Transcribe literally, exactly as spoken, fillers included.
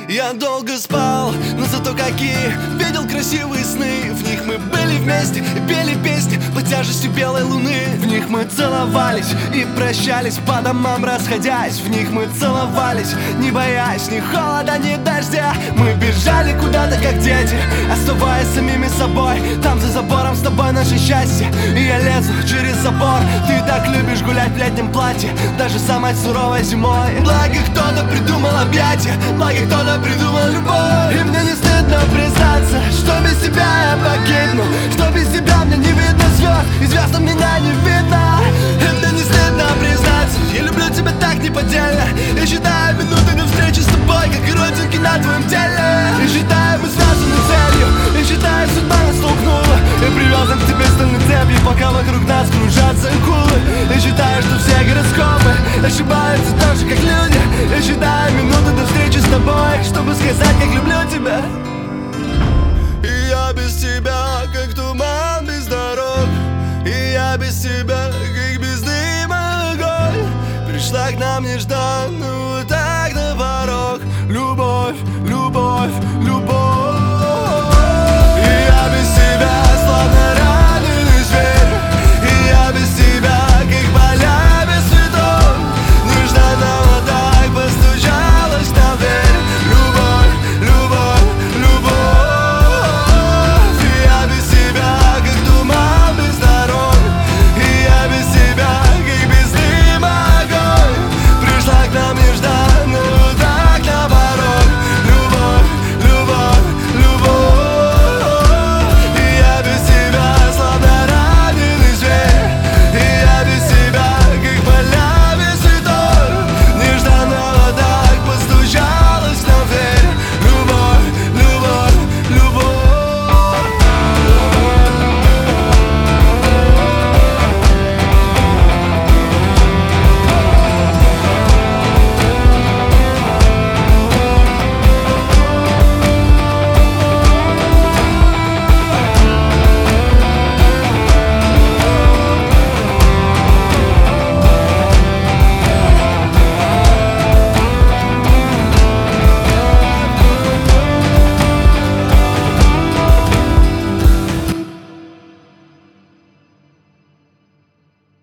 Я долго спал, но зато какие видел красивые сны. В них мы были вместе и пели песни под тяжестью белой луны. В них мы целовались и прощались, по домам расходясь. В них мы целовались, не боясь ни холода, ни дождя. Мы бежали куда-то, как дети, оставаясь самими собой. Там за забором с тобой наше счастье, и я лезу через забор. Ты так любишь гулять в летнем платье, даже самой суровой зимой. Благо кто-то придумал объятия, благо кто-то придумал любовь. И мне не стыдно признаться, что без тебя я погибну, что без тебя мне не видно звезд, и звезд меня не видно. И мне не стыдно признаться, я люблю тебя так неподдельно. Я считаю минуты до встречи с тобой, как и родинки на твоем теле. И считаю, мы связаны целью, и считаю, судьба нас столкнула. Я привязан к тебе стальной цепью, пока вокруг нас кружатся акулы. Я считаю, что все гороскопы ошибаются так же, как люди. Я считаю минуты до встречи с тобой, чтобы сказать, как люблю тебя. И я без тебя